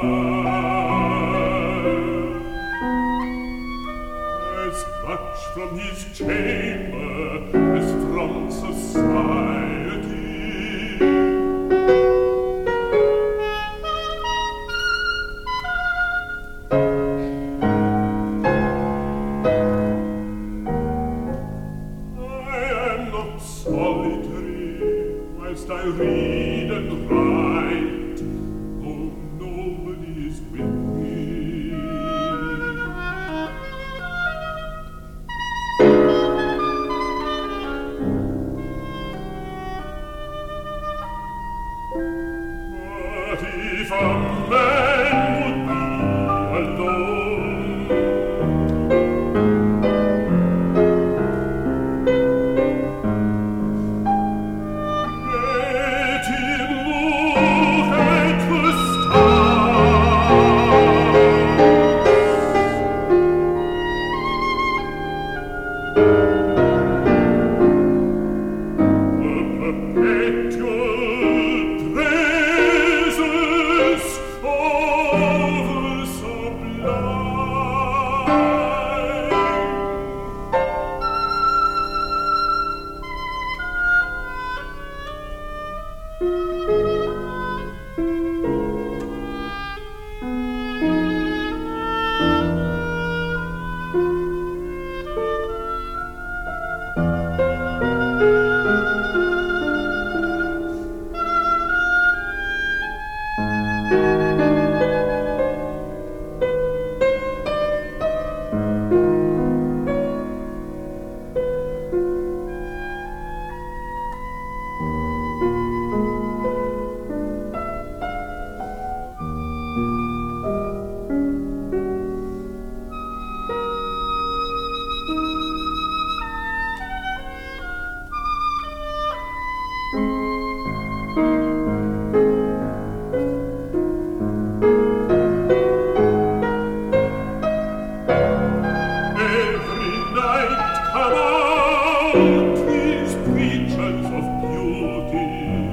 As much from his chamber as from society. Solitary, whilst I read and write, though nobody is with me. But if a man would be alone, let him look at the stars. The perpetual presence of the Every night come out these preachers of beauty.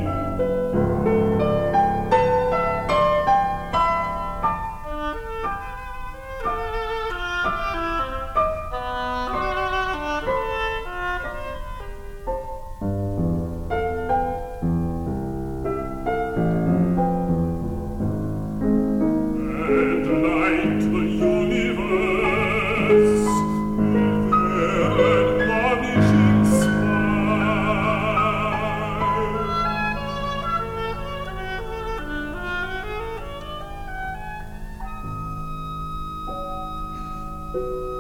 And light the universe with their admonishing smile.